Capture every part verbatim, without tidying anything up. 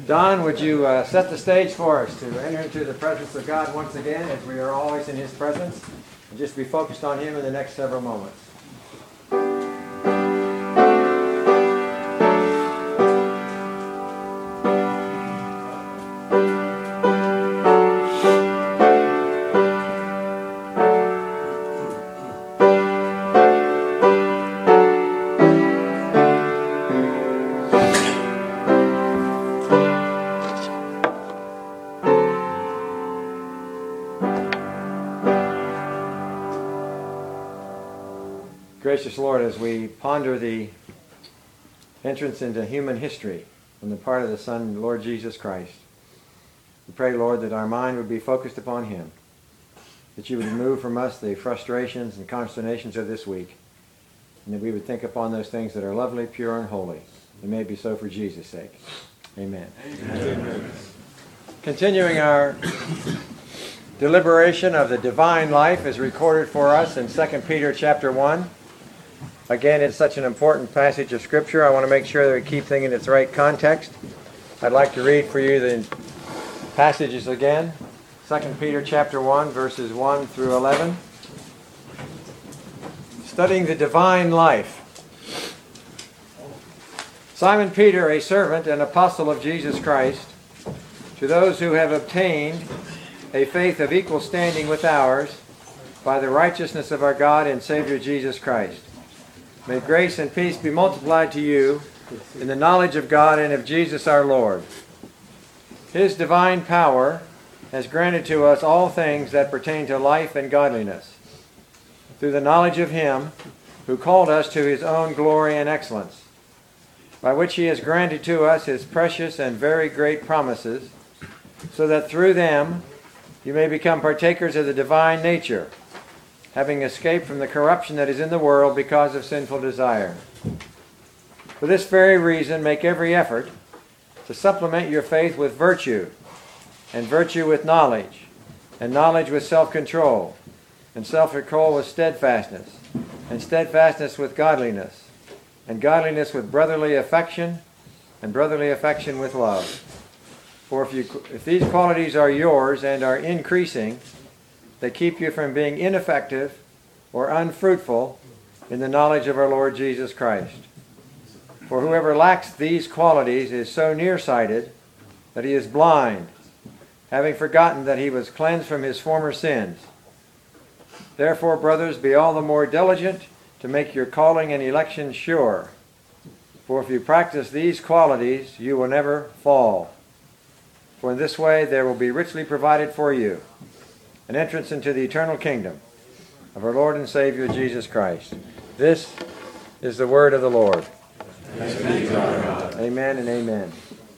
Don, would you uh, set the stage for us to enter into the presence of God once again, as we are always in His presence, and just be focused on Him in the next several moments. Gracious Lord, as we ponder the entrance into human history on the part of the Son, Lord Jesus Christ, we pray, Lord, that our mind would be focused upon Him, that You would remove from us the frustrations and consternations of this week, and that we would think upon those things that are lovely, pure, and holy. It may be so for Jesus' sake. Amen. Amen. Continuing our deliberation of the divine life as recorded for us in Second Peter chapter one. Again, it's such an important passage of Scripture. I want to make sure that we keep things in its right context. I'd like to read for you the passages again. Second Peter chapter one, verses one through eleven. Studying the divine life. Simon Peter, a servant and apostle of Jesus Christ, to those who have obtained a faith of equal standing with ours by the righteousness of our God and Savior Jesus Christ. May grace and peace be multiplied to you in the knowledge of God and of Jesus our Lord. His divine power has granted to us all things that pertain to life and godliness, through the knowledge of Him who called us to His own glory and excellence, by which He has granted to us His precious and very great promises, so that through them you may become partakers of the divine nature, having escaped from the corruption that is in the world because of sinful desire. For this very reason, make every effort to supplement your faith with virtue, and virtue with knowledge, and knowledge with self-control, and self-control with steadfastness, and steadfastness with godliness, and godliness with brotherly affection, and brotherly affection with love. For if, you, if these qualities are yours and are increasing, they keep you from being ineffective or unfruitful in the knowledge of our Lord Jesus Christ. For whoever lacks these qualities is so nearsighted that he is blind, having forgotten that he was cleansed from his former sins. Therefore, brothers, be all the more diligent to make your calling and election sure. For if you practice these qualities, you will never fall. For in this way there will be richly provided for you an entrance into the eternal kingdom of our Lord and Savior Jesus Christ. This is the word of the Lord. Amen and amen.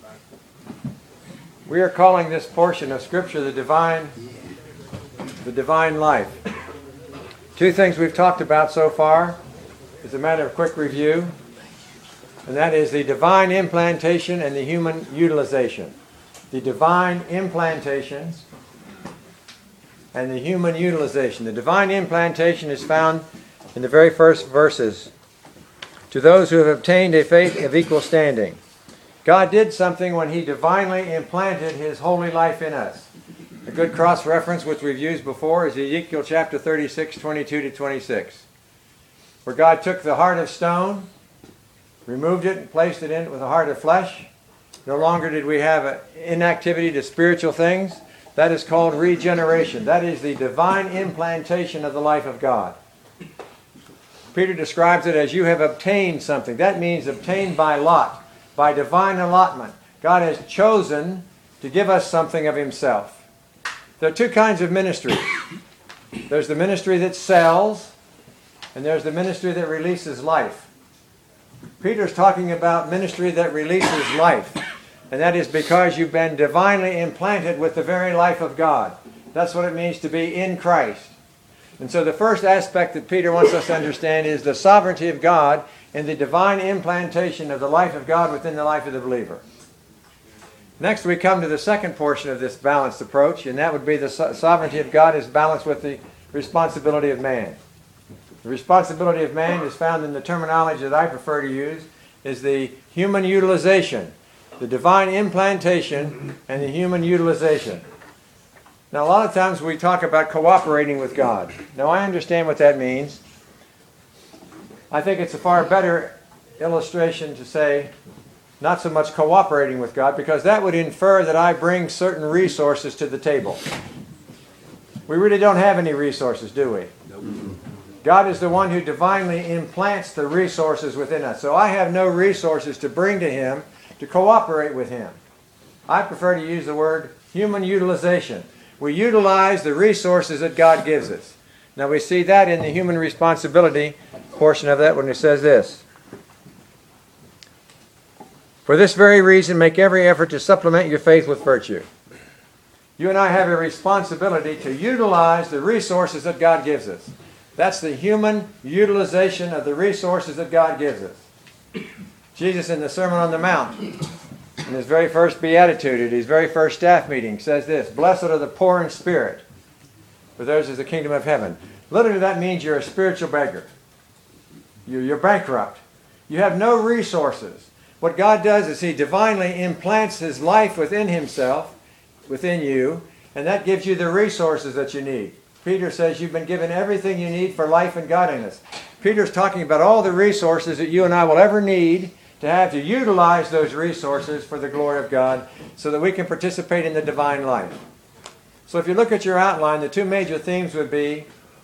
We are calling this portion of Scripture the divine, the divine life. Two things we've talked about so far is a matter of quick review, and that is the divine implantation and the human utilization. The divine implantation and the human utilization. The divine implantation is found in the very first verses. To those who have obtained a faith of equal standing. God did something when He divinely implanted His holy life in us. A good cross-reference which we've used before is Ezekiel chapter thirty-six, twenty-two to twenty-six, where God took the heart of stone, removed it, and placed it in with a heart of flesh. No longer did we have an inactivity to spiritual things. That is called regeneration. That is the divine implantation of the life of God. Peter describes it as you have obtained something. That means obtained by lot, by divine allotment. God has chosen to give us something of Himself. There are two kinds of ministry. There's the ministry that sells, and there's the ministry that releases life. Peter's talking about ministry that releases life. And that is because you've been divinely implanted with the very life of God. That's what it means to be in Christ. And so the first aspect that Peter wants us to understand is the sovereignty of God and the divine implantation of the life of God within the life of the believer. Next we come to the second portion of this balanced approach, and that would be the so- sovereignty of God is balanced with the responsibility of man. The responsibility of man is found in the terminology that I prefer to use, is the human utilization. the divine implantation and the human utilization. Now, a lot of times we talk about cooperating with God. Now, I understand what that means. I think it's a far better illustration to say not so much cooperating with God, because that would infer that I bring certain resources to the table. We really don't have any resources, do we? Nope. God is the one who divinely implants the resources within us. So I have no resources to bring to Him to cooperate with Him. I prefer to use the word human utilization. We utilize the resources that God gives us. Now we see that in the human responsibility portion of that when it says this. For this very reason, make every effort to supplement your faith with virtue. You and I have a responsibility to utilize the resources that God gives us. That's the human utilization of the resources that God gives us. Jesus in the Sermon on the Mount, in His very first beatitude, at His very first staff meeting, says this, "Blessed are the poor in spirit, for theirs is the kingdom of heaven." Literally that means you're a spiritual beggar. You're, you're bankrupt. You have no resources. What God does is He divinely implants His life within Himself, within you, and that gives you the resources that you need. Peter says you've been given everything you need for life and godliness. Peter's talking about all the resources that you and I will ever need to have to utilize those resources for the glory of God so that we can participate in the divine life. So if you look at your outline, the two major themes would be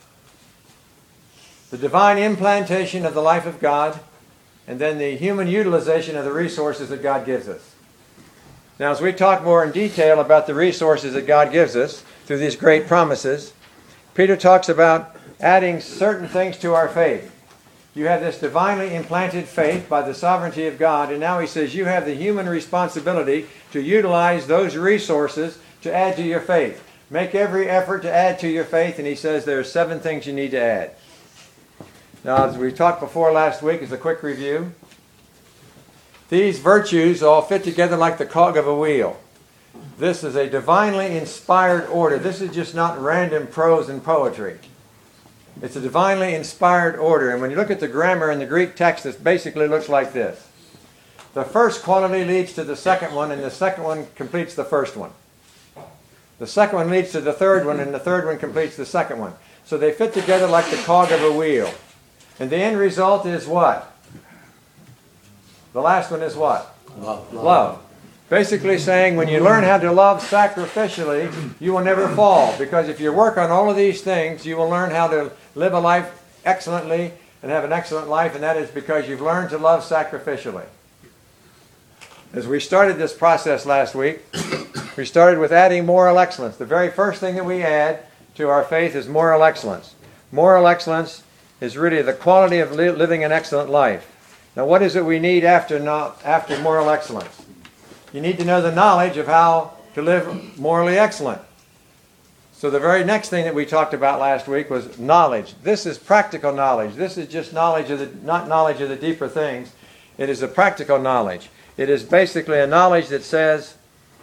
the divine implantation of the life of God and then the human utilization of the resources that God gives us. Now, as we talk more in detail about the resources that God gives us through these great promises, Peter talks about adding certain things to our faith. You have this divinely implanted faith by the sovereignty of God, and now he says you have the human responsibility to utilize those resources to add to your faith. Make every effort to add to your faith, and he says there are seven things you need to add. Now, as we talked before last week, as a quick review, these virtues all fit together like the cog of a wheel. This is a divinely inspired order. This is just not random prose and poetry. It's a divinely inspired order. And when you look at the grammar in the Greek text, it basically looks like this. The first quality leads to the second one, and the second one completes the first one. The second one leads to the third one, and the third one completes the second one. So they fit together like the cog of a wheel. And the end result is what? The last one is what? Love. Love. Basically saying when you learn how to love sacrificially, you will never fall. Because if you work on all of these things, you will learn how to live a life excellently and have an excellent life, and that is because you've learned to love sacrificially. As we started this process last week, we started with adding moral excellence. The very first thing that we add to our faith is moral excellence. Moral excellence is really the quality of li- living an excellent life. Now, what is it we need after, not, after moral excellence? You need to know the knowledge of how to live morally excellent. So the very next thing that we talked about last week was knowledge. This is practical knowledge. This is just knowledge of the, not knowledge of the deeper things. It is a practical knowledge. It is basically a knowledge that says,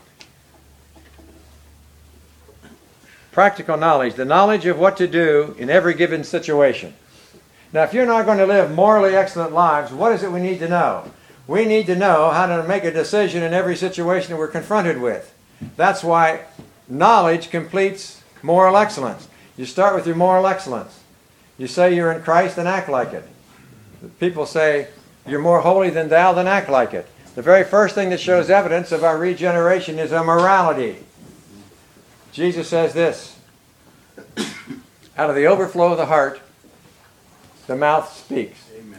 practical knowledge, the knowledge of what to do in every given situation. Now, if you're not going to live morally excellent lives, what is it we need to know? We need to know how to make a decision in every situation that we're confronted with. That's why knowledge completes moral excellence. You start with your moral excellence. You say you're in Christ, then act like it. People say, you're more holy than thou, then act like it. The very first thing that shows evidence of our regeneration is our morality. Jesus says this, out of the overflow of the heart, the mouth speaks. Amen.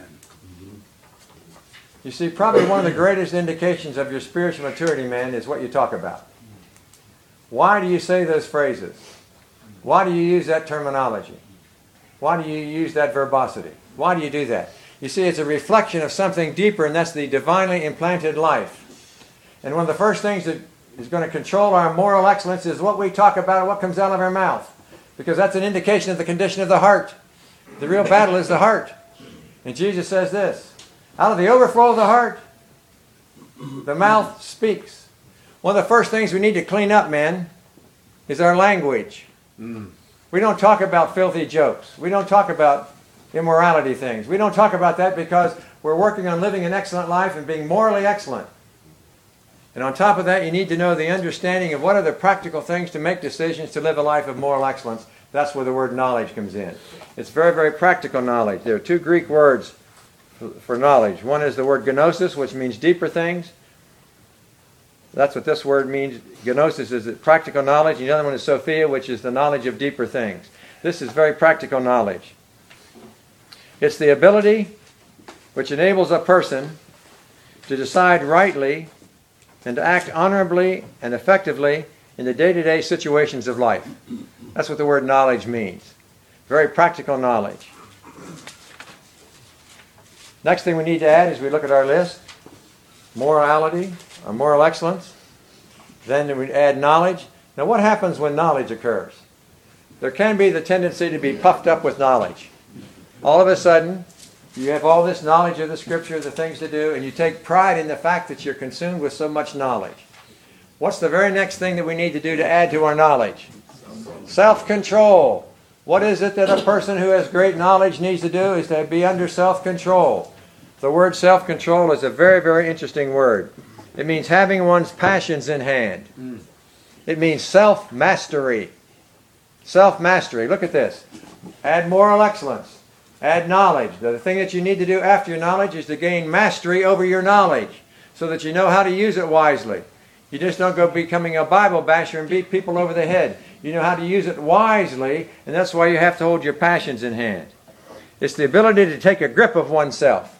You see, probably one of the greatest indications of your spiritual maturity, man, is what you talk about. Why do you say those phrases? Why do you use that terminology? Why do you use that verbosity? Why do you do that? You see, it's a reflection of something deeper, and that's the divinely implanted life. And one of the first things that is going to control our moral excellence is what we talk about and what comes out of our mouth. Because that's an indication of the condition of the heart. The real battle is the heart. And Jesus says this, out of the overflow of the heart, the mouth speaks. One of the first things we need to clean up, men, is our language. Mm. We don't talk about filthy jokes. We don't talk about immorality things. We don't talk about that because we're working on living an excellent life and being morally excellent. And on top of that, you need to know the understanding of what are the practical things to make decisions to live a life of moral excellence. That's where the word knowledge comes in. It's very, very practical knowledge. There are two Greek words for knowledge. One is the word gnosis, which means deeper things. That's what this word means. Gnosis is practical knowledge. The other one is Sophia, which is the knowledge of deeper things. This is very practical knowledge. It's the ability which enables a person to decide rightly and to act honorably and effectively in the day-to-day situations of life. That's what the word knowledge means. Very practical knowledge. Next thing we need to add as we look at our list, morality, or moral excellence. Then we add knowledge. Now what happens when knowledge occurs? There can be the tendency to be puffed up with knowledge. All of a sudden, you have all this knowledge of the Scripture, the things to do, and you take pride in the fact that you're consumed with so much knowledge. What's the very next thing that we need to do to add to our knowledge? Self-control. What is it that a person who has great knowledge needs to do? Is to be under self-control. The word self-control is a very, very interesting word. It means having one's passions in hand. It means self-mastery. Self-mastery. Look at this. Add moral excellence. Add knowledge. The thing that you need to do after your knowledge is to gain mastery over your knowledge so that you know how to use it wisely. You just don't go becoming a Bible basher and beat people over the head. You know how to use it wisely, and that's why you have to hold your passions in hand. It's the ability to take a grip of oneself.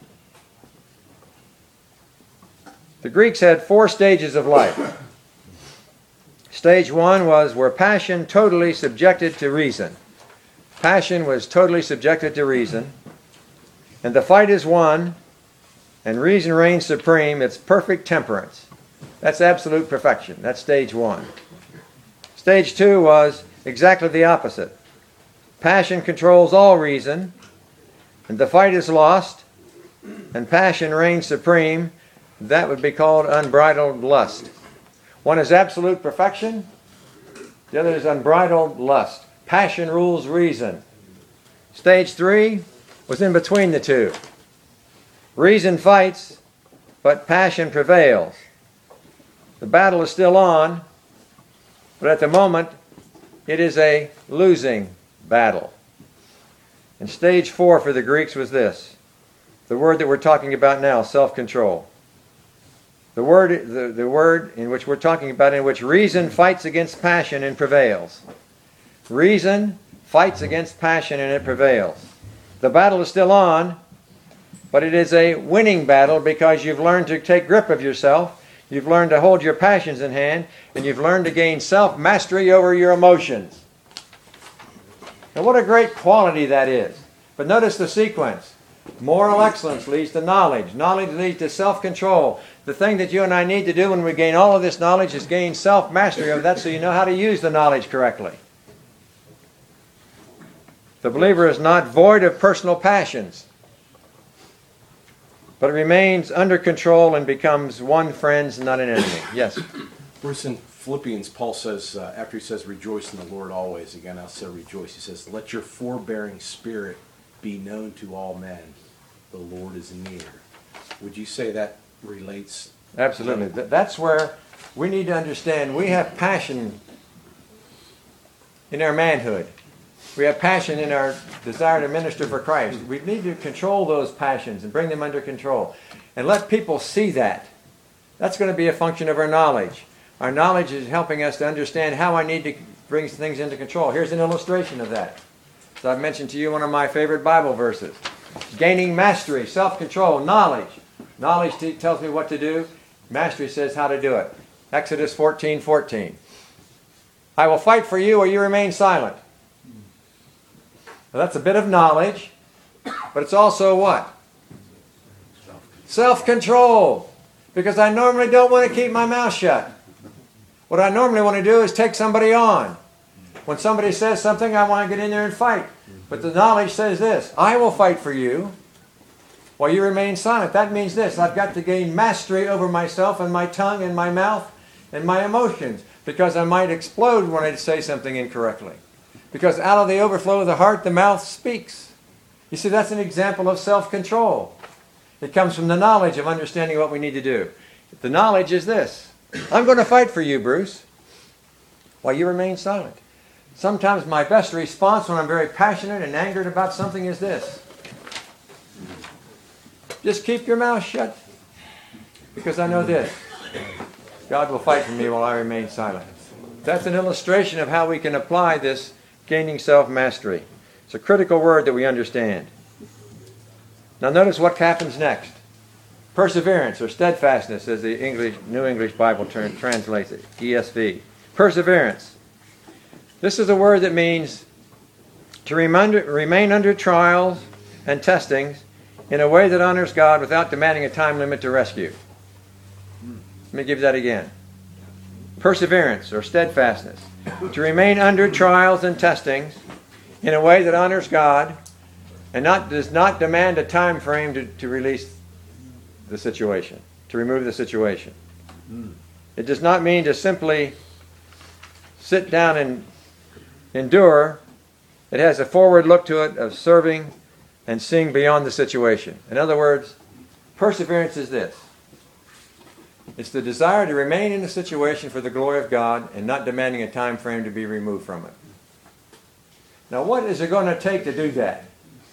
The Greeks had four stages of life. Stage one was where passion totally subjected to reason. Passion was totally subjected to reason. And the fight is won, and reason reigns supreme. It's perfect temperance. That's absolute perfection. That's stage one. Stage two was exactly the opposite. Passion controls all reason, and the fight is lost, and passion reigns supreme. That would be called unbridled lust. One is absolute perfection. The other is unbridled lust. Passion rules reason. Stage three was in between the two. Reason fights, but passion prevails. The battle is still on, but at the moment, it is a losing battle. And stage four for the Greeks was this. The word that we're talking about now, self-control. The word, the, the word in which we're talking about, in which reason fights against passion and prevails. Reason fights against passion and it prevails. The battle is still on, but it is a winning battle because you've learned to take grip of yourself, you've learned to hold your passions in hand, and you've learned to gain self-mastery over your emotions. Now what a great quality that is. But notice the sequence. Moral excellence leads to knowledge. Knowledge leads to self-control. The thing that you and I need to do when we gain all of this knowledge is gain self-mastery of that so you know how to use the knowledge correctly. The believer is not void of personal passions, but it remains under control and becomes one friend, not an enemy. Yes? Bruce, in Philippians, Paul says, uh, after he says, rejoice in the Lord always, again I'll say rejoice, he says, let your forbearing spirit be known to all men. The Lord is near. Would you say that relates? Absolutely. That's where we need to understand we have passion in our manhood. We have passion in our desire to minister for Christ. We need to control those passions and bring them under control. And let people see that. That's going to be a function of our knowledge. Our knowledge is helping us to understand how I need to bring things into control. Here's an illustration of that. So I've mentioned to you one of my favorite Bible verses. Gaining mastery, self-control, knowledge. Knowledge t- tells me what to do. Mastery says how to do it. Exodus fourteen fourteen. I will fight for you or you remain silent. Now that's a bit of knowledge, but it's also what? Self-control. Because I normally don't want to keep my mouth shut. What I normally want to do is take somebody on. When somebody says something, I want to get in there and fight. But the knowledge says this, I will fight for you while you remain silent. That means this, I've got to gain mastery over myself and my tongue and my mouth and my emotions, because I might explode when I say something incorrectly. Because out of the overflow of the heart, the mouth speaks. You see, that's an example of self-control. It comes from the knowledge of understanding what we need to do. The knowledge is this, I'm going to fight for you, Bruce. While you remain silent. Sometimes my best response when I'm very passionate and angered about something is this. Just keep your mouth shut. Because I know this. God will fight for me while I remain silent. That's an illustration of how we can apply this gaining self-mastery. It's a critical word that we understand. Now notice what happens next. Perseverance or steadfastness, as the English, New English Bible term translates it, E S V. Perseverance. This is a word that means to remain under trials and testings in a way that honors God without demanding a time limit to rescue. Let me give that again. Perseverance or steadfastness. To remain under trials and testings in a way that honors God and not does not demand a time frame to, to release the situation, to remove the situation. It does not mean to simply sit down and endure. It has a forward look to it of serving and seeing beyond the situation. In other words, perseverance is this. It's the desire to remain in the situation for the glory of God and not demanding a time frame to be removed from it. Now, what is it going to take to do that?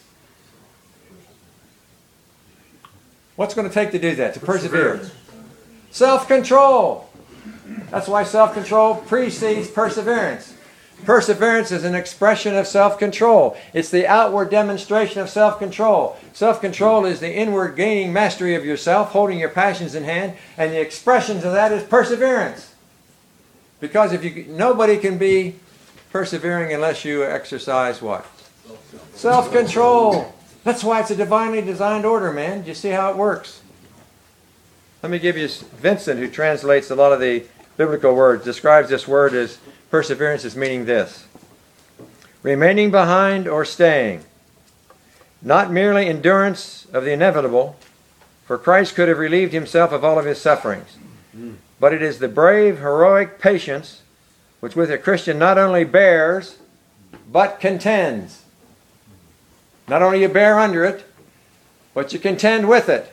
What's going to take to do that, to persevere? Self-control. That's why self-control precedes perseverance. Perseverance is an expression of self-control. It's the outward demonstration of self-control. Self-control is the inward gaining mastery of yourself, holding your passions in hand, and the expression of that is perseverance. Because if you, nobody can be persevering unless you exercise what? Self-control. That's why it's a divinely designed order, man. Do you see how it works? Let me give you Vincent, who translates a lot of the biblical words, describes this word as perseverance as meaning this. Remaining behind or staying. Not merely endurance of the inevitable, for Christ could have relieved himself of all of his sufferings. But it is the brave, heroic patience which with a Christian not only bears, but contends. Not only you bear under it, but you contend with it.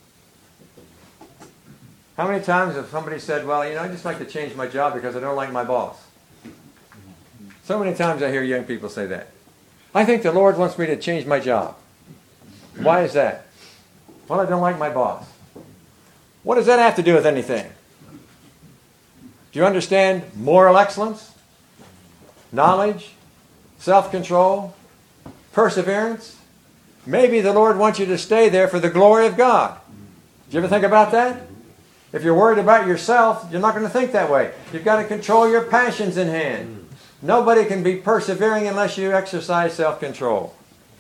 How many times have somebody said, well, you know, I'd just like to change my job because I don't like my boss? So many times I hear young people say that. I think the Lord wants me to change my job. Why is that? Well, I don't like my boss. What does that have to do with anything? Do you understand moral excellence, knowledge, self-control, perseverance? Maybe the Lord wants you to stay there for the glory of God. Do you ever think about that? If you're worried about yourself, you're not going to think that way. You've got to control your passions in hand. Nobody can be persevering unless you exercise self-control.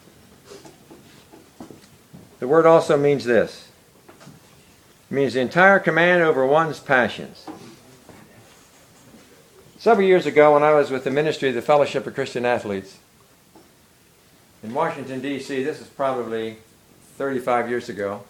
The word also means this. It means the entire command over one's passions. Several years ago, when I was with the ministry of the Fellowship of Christian Athletes in Washington, D C, this is probably thirty-five years ago,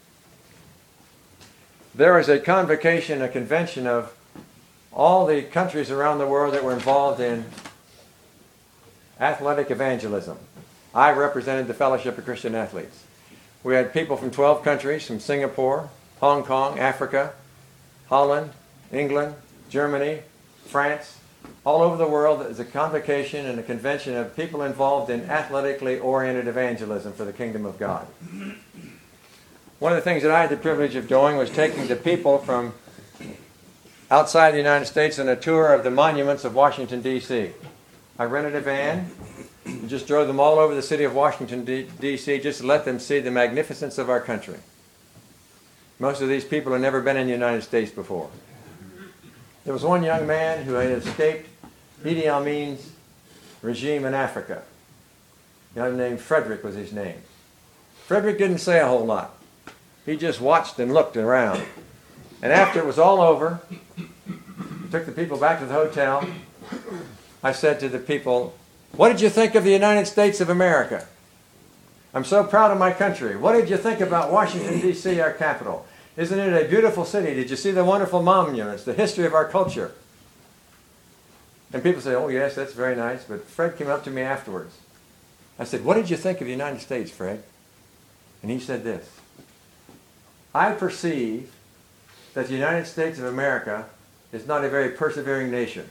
there was a convocation, a convention of all the countries around the world that were involved in athletic evangelism. I represented the Fellowship of Christian Athletes. We had people from twelve countries, from Singapore, Hong Kong, Africa, Holland, England, Germany, France, all over the world. There's a convocation and a convention of people involved in athletically oriented evangelism for the kingdom of God. One of the things that I had the privilege of doing was taking the people from outside the United States on a tour of the monuments of Washington, D C I rented a van and just drove them all over the city of Washington, D C just to let them see the magnificence of our country. Most of these people had never been in the United States before. There was one young man who had escaped Idi Amin's regime in Africa. A guy named Frederick was his name. Frederick didn't say a whole lot. He just watched and looked around. And after it was all over, I took the people back to the hotel. I said to the people, what did you think of the United States of America? I'm so proud of my country. What did you think about Washington, D C, our capital? Isn't it a beautiful city? Did you see the wonderful monuments, the history of our culture? And people say, oh yes, that's very nice. But Fred came up to me afterwards. I said, what did you think of the United States, Fred? And he said this. I perceive that the United States of America is not a very persevering nation.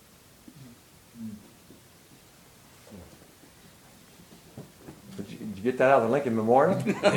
Did you, did you get that out of the Lincoln Memorial?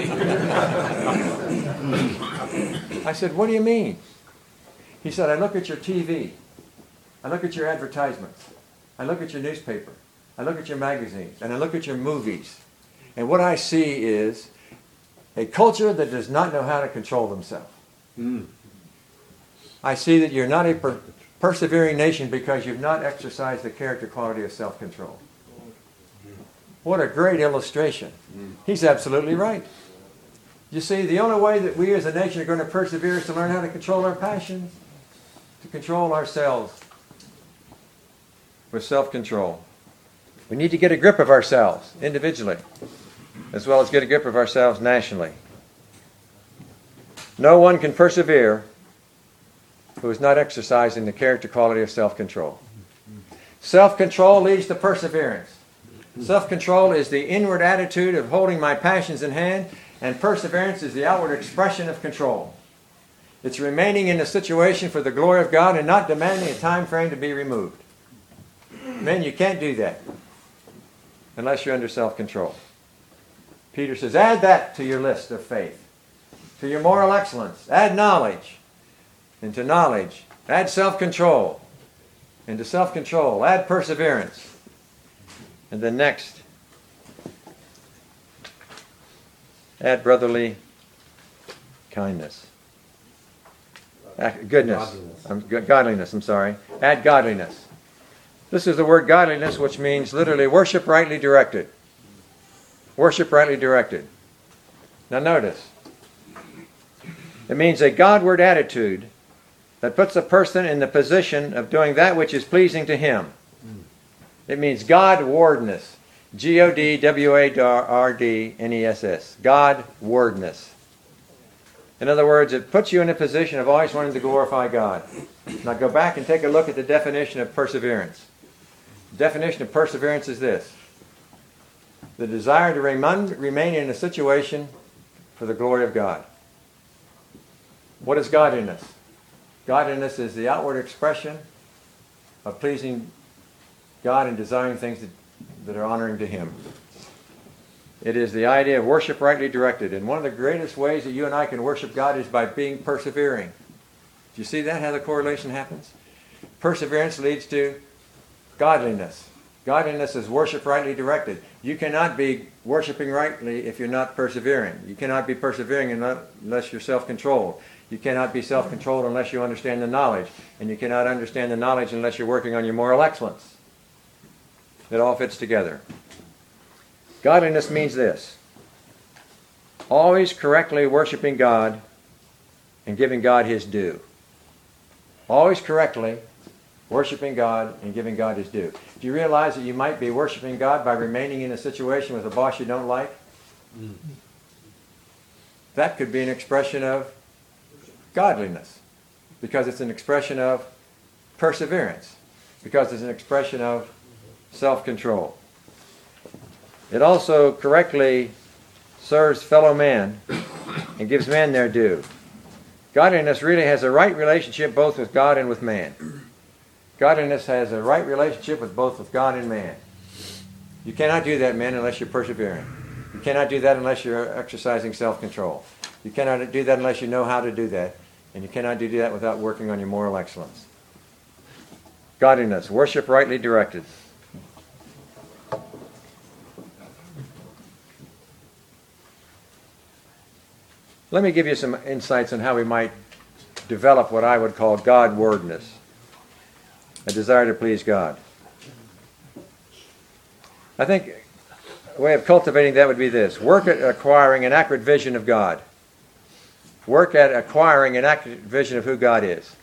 I said, what do you mean? He said, I look at your T V. I look at your advertisements. I look at your newspaper. I look at your magazines. And I look at your movies. And what I see is a culture that does not know how to control themselves. Mm. I see that you're not a per- persevering nation because you've not exercised the character quality of self-control. What a great illustration. He's absolutely right. You see, the only way that we as a nation are going to persevere is to learn how to control our passions, to control ourselves with self-control. We need to get a grip of ourselves individually, as well as get a grip of ourselves nationally. No one can persevere who is not exercising the character quality of self-control. Self-control leads to perseverance. Self-control is the inward attitude of holding my passions in hand, and perseverance is the outward expression of control. It's remaining in the situation for the glory of God and not demanding a time frame to be removed. Men, you can't do that unless you're under self-control. Peter says, add that to your list of faith, to your moral excellence. Add knowledge. And to knowledge, add self-control. And to self-control, add perseverance. And then next, add brotherly kindness. Goodness. Godliness. Um, godliness, I'm sorry. Add godliness. This is the word godliness, which means literally worship rightly directed. Worship rightly directed. Now notice, it means a Godward attitude that puts a person in the position of doing that which is pleasing to him. It means Godwardness. G O D W A R D N E S S. Godwardness. In other words, it puts you in a position of always wanting to glorify God. Now go back and take a look at the definition of perseverance. The definition of perseverance is this: the desire to remain in a situation for the glory of God. What is godliness? Godliness is the outward expression of pleasing God and desiring things that, that are honoring to Him. It is the idea of worship rightly directed. And one of the greatest ways that you and I can worship God is by being persevering. Do you see that, how the correlation happens? Perseverance leads to godliness. Godliness is worship rightly directed. You cannot be worshiping rightly if you're not persevering. You cannot be persevering unless you're self-controlled. You cannot be self-controlled unless you understand the knowledge. And you cannot understand the knowledge unless you're working on your moral excellence. It all fits together. Godliness means this: always correctly worshiping God and giving God His due. Always correctly worshiping God and giving God His due. Do you realize that you might be worshiping God by remaining in a situation with a boss you don't like? Mm. That could be an expression of godliness, because it's an expression of perseverance, because it's an expression of self-control. It also correctly serves fellow man and gives men their due. Godliness really has a right relationship both with God and with man. Godliness has a right relationship with both with God and man. You cannot do that, men, unless you're persevering. You cannot do that unless you're exercising self-control. You cannot do that unless you know how to do that. And you cannot do that without working on your moral excellence. Godliness, worship rightly directed. Let me give you some insights on how we might develop what I would call Godwardness, a desire to please God. I think a way of cultivating that would be this: work at acquiring an accurate vision of God. Work at acquiring an accurate vision of who God is.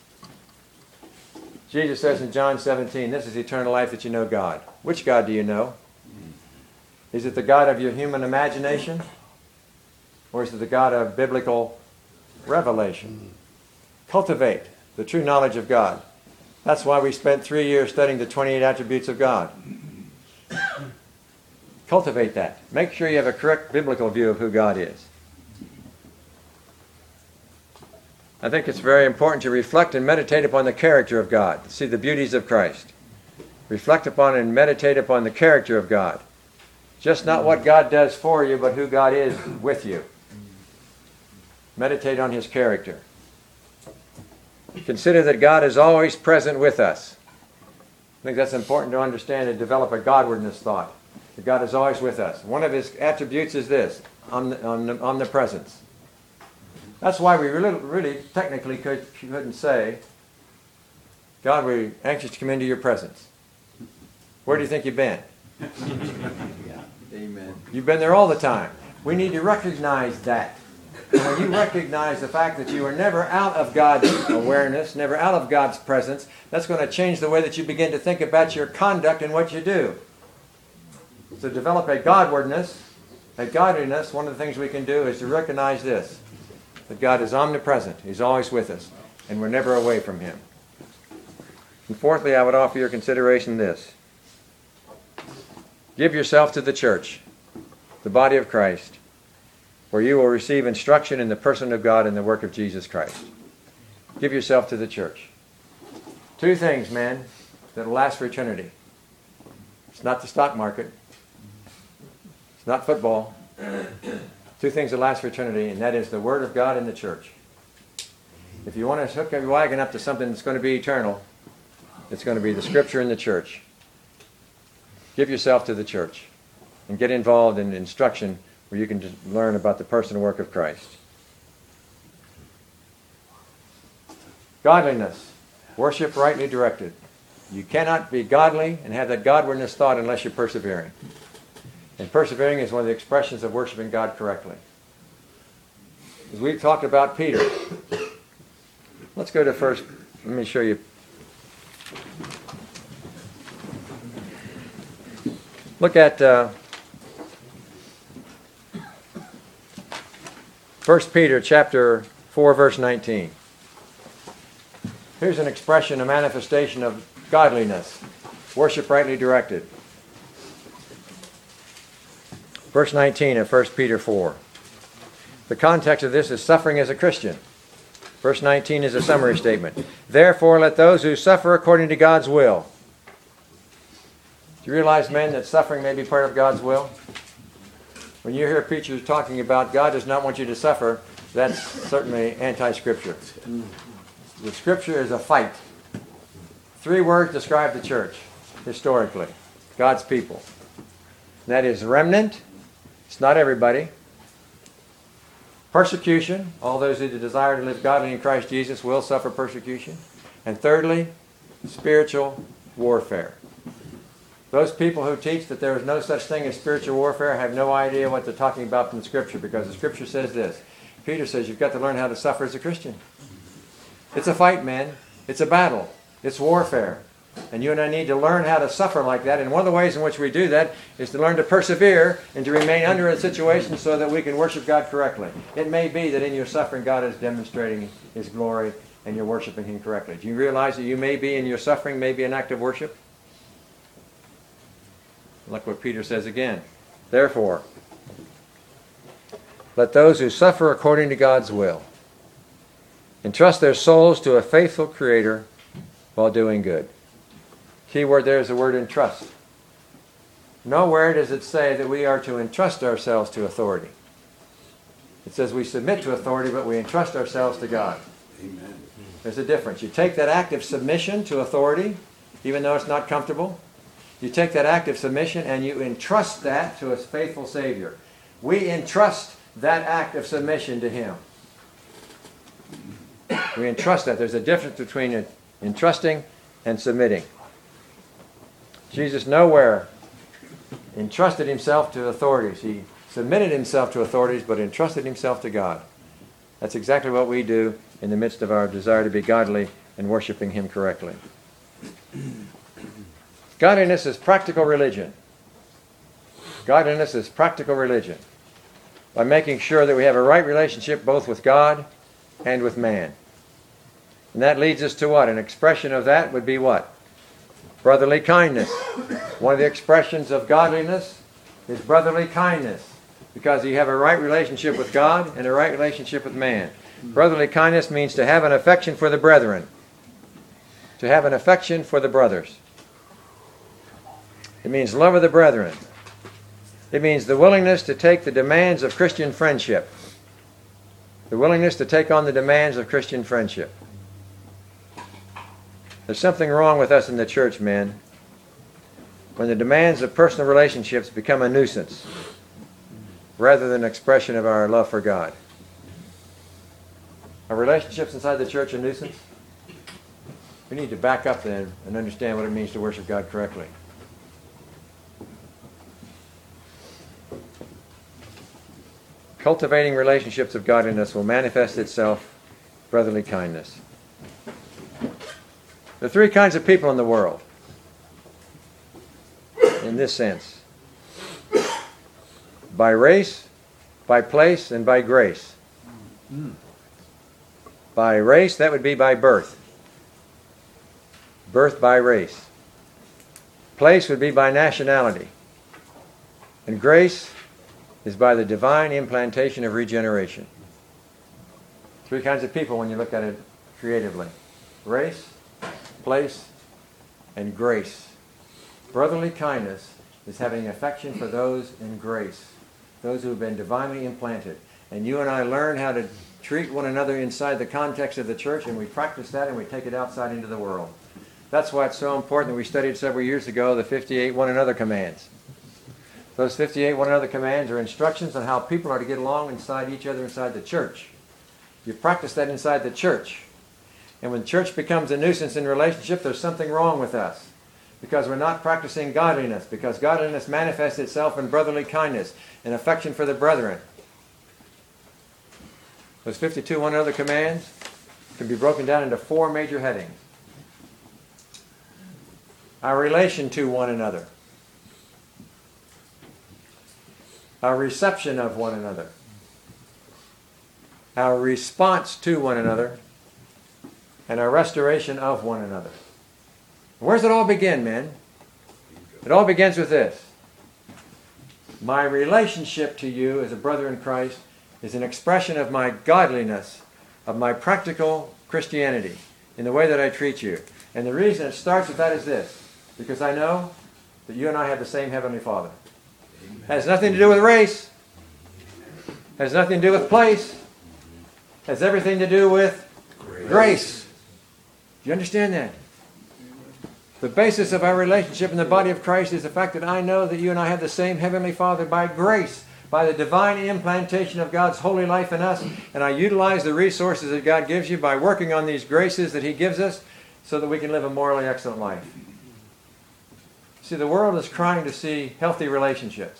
Jesus says in John seventeen, this is eternal life, that you know God. Which God do you know? Is it the God of your human imagination? Or is it the God of biblical revelation? Cultivate the true knowledge of God. That's why we spent three years studying the twenty-eight attributes of God. Cultivate that. Make sure you have a correct biblical view of who God is. I think it's very important to reflect and meditate upon the character of God, see the beauties of Christ. Reflect upon and meditate upon the character of God. Just not what God does for you, but who God is with you. Meditate on His character. Consider that God is always present with us. I think that's important to understand and develop a Godwardness thought. That God is always with us. One of His attributes is this, omnipresence. That's why we really, really technically could, couldn't say, God, we're anxious to come into your presence. Where do you think you've been? Yeah. Amen. You've been there all the time. We need to recognize that. And when you recognize the fact that you are never out of God's awareness, never out of God's presence, that's going to change the way that you begin to think about your conduct and what you do. To develop a Godwardness, a godliness, one of the things we can do is to recognize this, that God is omnipresent. He's always with us, and we're never away from Him. And fourthly, I would offer your consideration this. Give yourself to the church, the body of Christ, where you will receive instruction in the person of God and the work of Jesus Christ. Give yourself to the church. Two things, men, that will last for eternity. It's not the stock market. It's not football. Two things that last for eternity, and that is the Word of God and the church. If you want to hook your wagon up to something that's going to be eternal, it's going to be the Scripture and the church. Give yourself to the church and get involved in instruction where you can just learn about the person and work of Christ. Godliness. Worship rightly directed. You cannot be godly and have that Godwardness thought unless you're persevering. And persevering is one of the expressions of worshiping God correctly. As we've talked about Peter, let's go to first, let me show you. Look at uh, First Peter chapter four, verse nineteen. Here's an expression, a manifestation of godliness. Worship rightly directed. Verse nineteen of First Peter four. The context of this is suffering as a Christian. Verse nineteen is a summary statement. Therefore, let those who suffer according to God's will. Do you realize, men, that suffering may be part of God's will? When you hear preachers talking about God does not want you to suffer, that's certainly anti-Scripture. The Scripture is a fight. Three words describe the church, historically. God's people. That is remnant. It's not everybody. Persecution. All those who desire to live godly in Christ Jesus will suffer persecution. And thirdly, spiritual warfare. Those people who teach that there is no such thing as spiritual warfare have no idea what they're talking about from the Scripture, because the Scripture says this. Peter says you've got to learn how to suffer as a Christian. It's a fight, man. It's a battle. It's warfare. And you and I need to learn how to suffer like that. And one of the ways in which we do that is to learn to persevere and to remain under a situation so that we can worship God correctly. It may be that in your suffering God is demonstrating His glory and you're worshiping Him correctly. Do you realize that you may be in your suffering, may be an act of worship? Look what Peter says again. Therefore, let those who suffer according to God's will entrust their souls to a faithful Creator while doing good. Key word there is the word entrust. Nowhere does it say that we are to entrust ourselves to authority. It says we submit to authority, but we entrust ourselves to God. Amen. There's a difference. You take that act of submission to authority, even though it's not comfortable. You take that act of submission and you entrust that to a faithful Savior. We entrust that act of submission to Him. We entrust that. There's a difference between entrusting and submitting. Jesus nowhere entrusted Himself to authorities. He submitted Himself to authorities, but entrusted Himself to God. That's exactly what we do in the midst of our desire to be godly and worshiping Him correctly. Godliness is practical religion. Godliness is practical religion. By making sure that we have a right relationship both with God and with man. And that leads us to what? An expression of that would be what? Brotherly kindness. One of the expressions of godliness is brotherly kindness. Because you have a right relationship with God and a right relationship with man. Brotherly kindness means to have an affection for the brethren. To have an affection for the brothers. It means love of the brethren. It means the willingness to take the demands of Christian friendship. The willingness to take on the demands of Christian friendship. There's something wrong with us in the church, men, when the demands of personal relationships become a nuisance rather than an expression of our love for God. Are relationships inside the church a nuisance? We need to back up then and understand what it means to worship God correctly. Cultivating relationships of godliness will manifest itself brotherly kindness. There are three kinds of people in the world, in this sense. By race, by place, and by grace. By race, that would be by birth. Birth by race. Place would be by nationality. And grace is by the divine implantation of regeneration. Three kinds of people when you look at it creatively. Race, place, and grace. Brotherly kindness is having affection for those in grace, those who have been divinely implanted. And you and I learn how to treat one another inside the context of the church, and we practice that and we take it outside into the world. That's why it's so important that we studied several years ago the fifty-eight one another commands. Those fifty-eight one another commands are instructions on how people are to get along inside each other inside the church. You practice that inside the church. And when church becomes a nuisance in relationship, there's something wrong with us. Because we're not practicing godliness. Because godliness manifests itself in brotherly kindness and affection for the brethren. Those fifty-two one another commands can be broken down into four major headings. Our relation to one another. Our reception of one another. Our response to one another. And our restoration of one another. Where does it all begin, men? It all begins with this. My relationship to you as a brother in Christ is an expression of my godliness, of my practical Christianity, in the way that I treat you. And the reason it starts with that is this. Because I know that you and I have the same Heavenly Father. It has nothing to do with race. It has nothing to do with place. It has everything to do with grace. grace. Do you understand that? The basis of our relationship in the body of Christ is the fact that I know that you and I have the same Heavenly Father by grace, by the divine implantation of God's holy life in us, and I utilize the resources that God gives you by working on these graces that He gives us so that we can live a morally excellent life. See, the world is crying to see healthy relationships.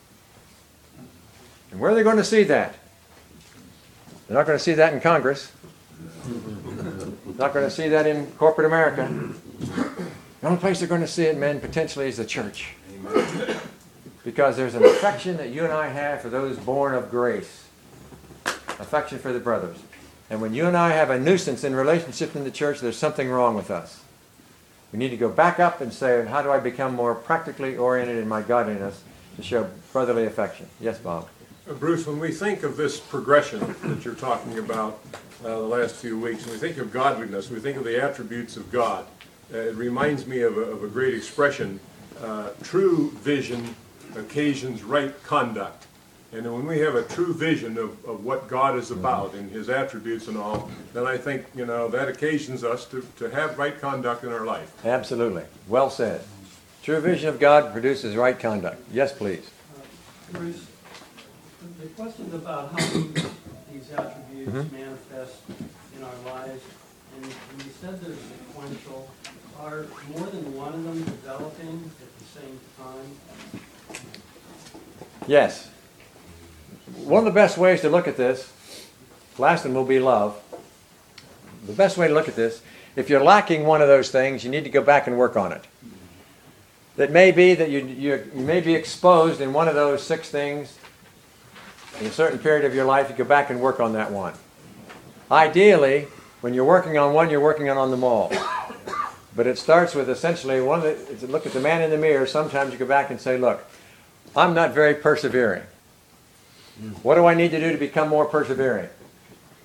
And where are they going to see that? They're not going to see that in Congress. They're not going to see that in corporate America. The only place they're going to see it, men, potentially is the church. Amen. Because there's an affection that you and I have for those born of grace. Affection for the brothers. And when you and I have a nuisance in relationship in the church, there's something wrong with us. We need to go back up and say, how do I become more practically oriented in my godliness to show brotherly affection? Yes, Bob? Uh, Bruce, when we think of this progression that you're talking about uh, the last few weeks, and we think of godliness, we think of the attributes of God, uh, it reminds me of a, of a great expression, uh, true vision occasions right conduct. And when we have a true vision of, of what God is about and His attributes and all, then I think, you know, that occasions us to, to have right conduct in our life. Absolutely. Well said. True vision of God produces right conduct. Yes, please. Uh, Bruce, the questions about how these attributes mm-hmm. manifest in our lives, and you said they're sequential. Are more than one of them developing at the same time? Yes. One of the best ways to look at this, last one will be love. The best way to look at this, if you're lacking one of those things, you need to go back and work on it. It may be that you, you, you may be exposed in one of those six things in a certain period of your life. You go back and work on that one. Ideally, when you're working on one, you're working on them all. But it starts with essentially, one of the, look at the man in the mirror. Sometimes you go back and say, look, I'm not very persevering. What do I need to do to become more persevering?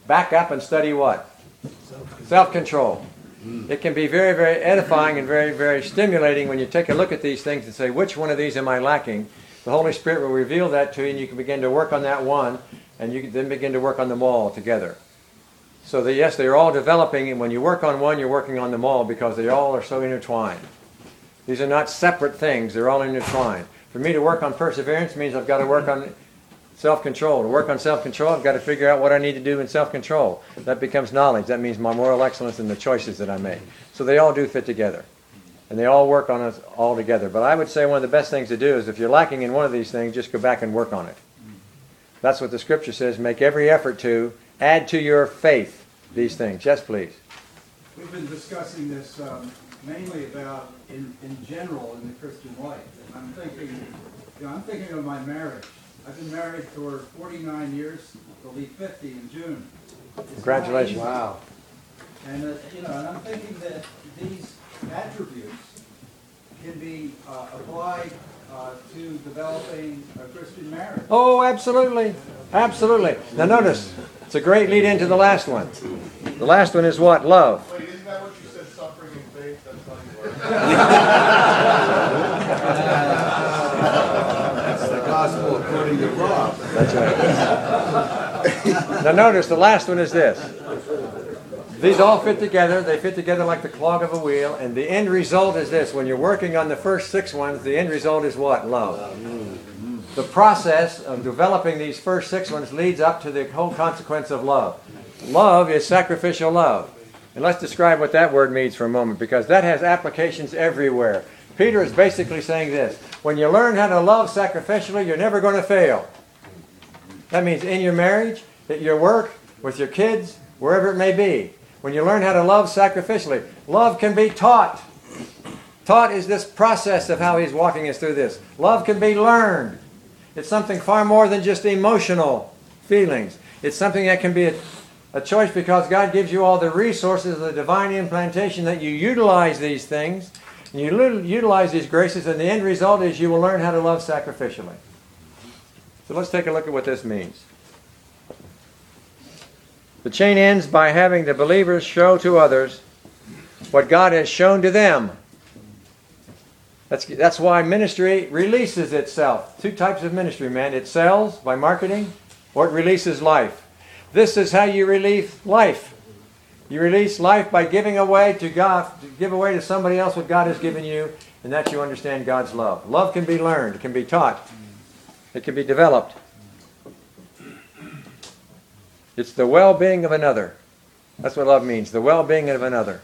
back up and study what? Self-control. It can be very, very edifying and very, very stimulating when you take a look at these things and say, which one of these am I lacking? The Holy Spirit will reveal that to you, and you can begin to work on that one, and you can then begin to work on them all together. So that, yes, they're all developing, and when you work on one, you're working on them all because they all are so intertwined. These are not separate things. They're all intertwined. For me to work on perseverance means I've got to work on self-control. To work on self-control, I've got to figure out what I need to do in self-control. That becomes knowledge. That means my moral excellence in the choices that I make. So they all do fit together. And they all work on us all together. But I would say one of the best things to do is if you're lacking in one of these things, just go back and work on it. That's what the Scripture says. Make every effort to add to your faith these things. Yes, please. We've been discussing this um, mainly about in, in general in the Christian life. And I'm thinking, you know, I'm thinking of my marriage. I've been married for forty-nine years. It'll be fifty in June. It's Congratulations. not easy. Wow. And uh, you know, and I'm thinking that these attributes can be uh, applied uh, to developing a Christian marriage. Oh, absolutely. Absolutely. Now notice, it's a great lead into the last one. The last one is what? Love. Wait, isn't that what you said, suffering and faith? That's not That's the gospel according to Rob. That's right. Now notice, the last one is this. These all fit together. They fit together like the clog of a wheel. And the end result is this. When you're working on the first six ones, the end result is what? Love. The process of developing these first six ones leads up to the whole consequence of love. Love is sacrificial love. And let's describe what that word means for a moment, because that has applications everywhere. Peter is basically saying this. When you learn how to love sacrificially, you're never going to fail. That means in your marriage, at your work, with your kids, wherever it may be. When you learn how to love sacrificially, love can be taught. Taught is this process of how he's walking us through this. Love can be learned. It's something far more than just emotional feelings. It's something that can be a, a choice because God gives you all the resources of the divine implantation that you utilize these things. And you utilize these graces, and the end result is you will learn how to love sacrificially. So let's take a look at what this means. The chain ends by having the believers show to others what God has shown to them. That's, that's why ministry releases itself. Two types of ministry, man. It sells by marketing, or it releases life. This is how you release life. You release life by giving away to God, to give away to somebody else what God has given you, and that you understand God's love. Love can be learned. It can be taught. It can be developed. It's the well-being of another. That's what love means, the well-being of another.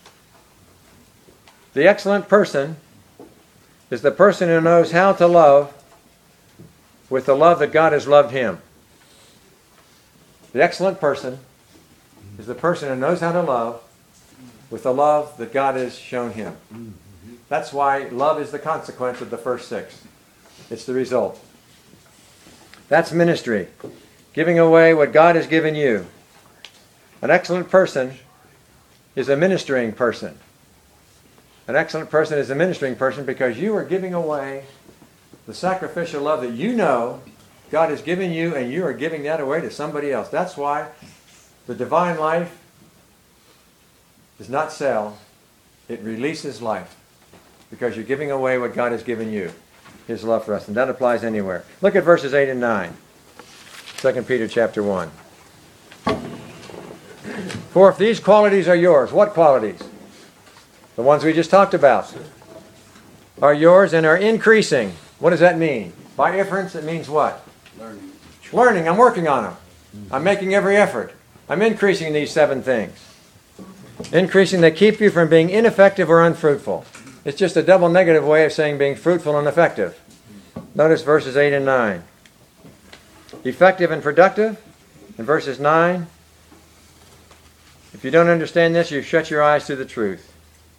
The excellent person is the person who knows how to love with the love that God has loved him. The excellent person is the person who knows how to love with the love that God has shown him. That's why love is the consequence of the first six. It's the result. That's ministry. Giving away what God has given you. An excellent person is a ministering person. An excellent person is a ministering person because you are giving away the sacrificial love that you know God has given you, and you are giving that away to somebody else. That's why the divine life does not sell. It releases life because you're giving away what God has given you, His love for us. And that applies anywhere. Look at verses eight and nine. Second Peter chapter one. For if these qualities are yours, what qualities? The ones we just talked about are yours and are increasing. What does that mean? By inference, it means what? Learning. Learning. I'm working on them. I'm making every effort. I'm increasing these seven things. Increasing that keep you from being ineffective or unfruitful. It's just a double negative way of saying being fruitful and effective. Notice verses eight and nine. Effective and productive. In verses nine, if you don't understand this, you've shut your eyes to the truth.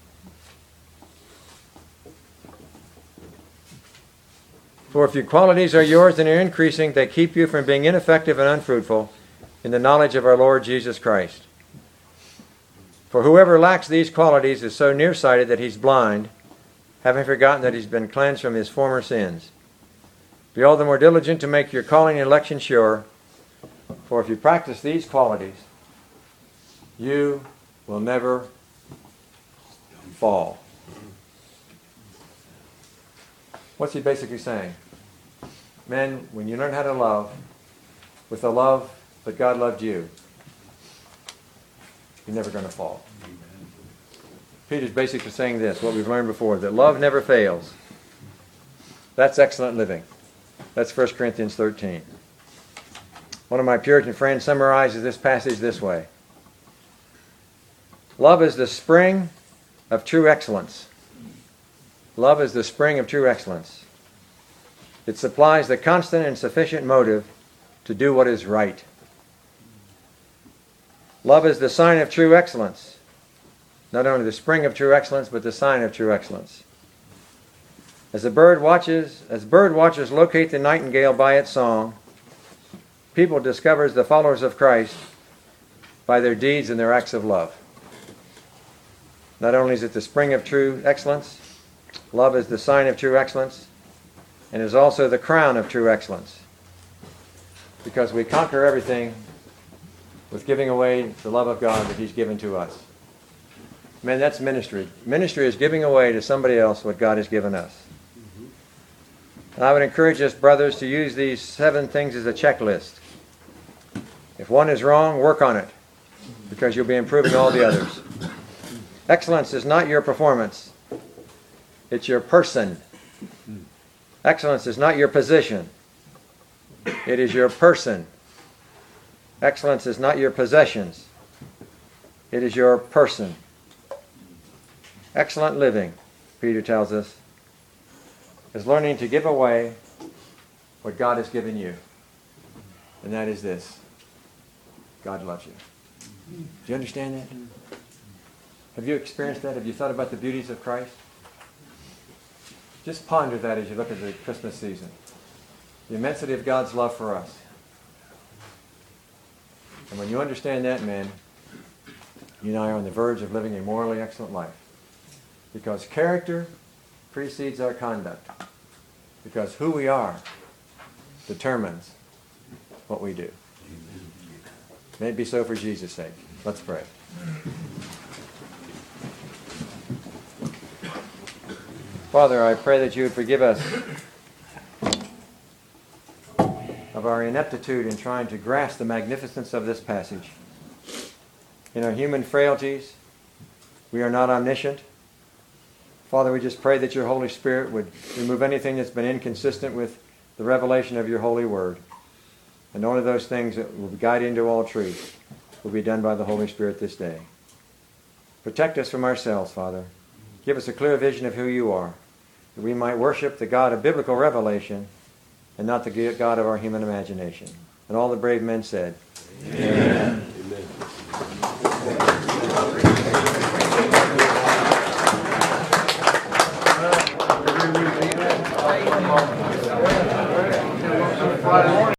For if your qualities are yours and are increasing, they keep you from being ineffective and unfruitful in the knowledge of our Lord Jesus Christ. For whoever lacks these qualities is so nearsighted that he's blind, having forgotten that he's been cleansed from his former sins. Be all the more diligent to make your calling and election sure, For if you practice these qualities, you will never fall. What's he basically saying? Men, when you learn how to love with the love that God loved you, you're never going to fall. Peter's basically saying this, what we've learned before, that love never fails. That's excellent living. That's First Corinthians thirteen. One of my Puritan friends summarizes this passage this way. Love is the spring of true excellence. Love is the spring of true excellence. It supplies the constant and sufficient motive to do what is right. Love is the sign of true excellence. Not only the spring of true excellence, but the sign of true excellence. As a bird watches, as bird watchers locate the nightingale by its song, people discovers the followers of Christ by their deeds and their acts of love. Not only is it the spring of true excellence, love is the sign of true excellence, and is also the crown of true excellence. Because we conquer everything with giving away the love of God that He's given to us. Man, that's ministry. Ministry is giving away to somebody else what God has given us. And I would encourage us, brothers, to use these seven things as a checklist. If one is wrong, work on it, because you'll be improving all the others. Excellence is not your performance. It's your person. Excellence is not your position. It is your person. Excellence is not your possessions. It is your person. Excellent living, Peter tells us, is learning to give away what God has given you. And that is this. God loves you. Do you understand that? Have you experienced that? Have you thought about the beauties of Christ? Just ponder that as you look at the Christmas season. The immensity of God's love for us. And when you understand that, man, you and I are on the verge of living a morally excellent life. Because character precedes our conduct. Because who we are determines what we do. May it be so for Jesus' sake. Let's pray. Father, I pray that you would forgive us of our ineptitude in trying to grasp the magnificence of this passage. In our human frailties, we are not omniscient. Father, we just pray that your Holy Spirit would remove anything that's been inconsistent with the revelation of your holy word. And only those things that will guide into all truth will be done by the Holy Spirit this day. Protect us from ourselves, Father. Give us a clear vision of who you are, that we might worship the God of biblical revelation and not the God of our human imagination. And all the brave men said, Amen. Amen.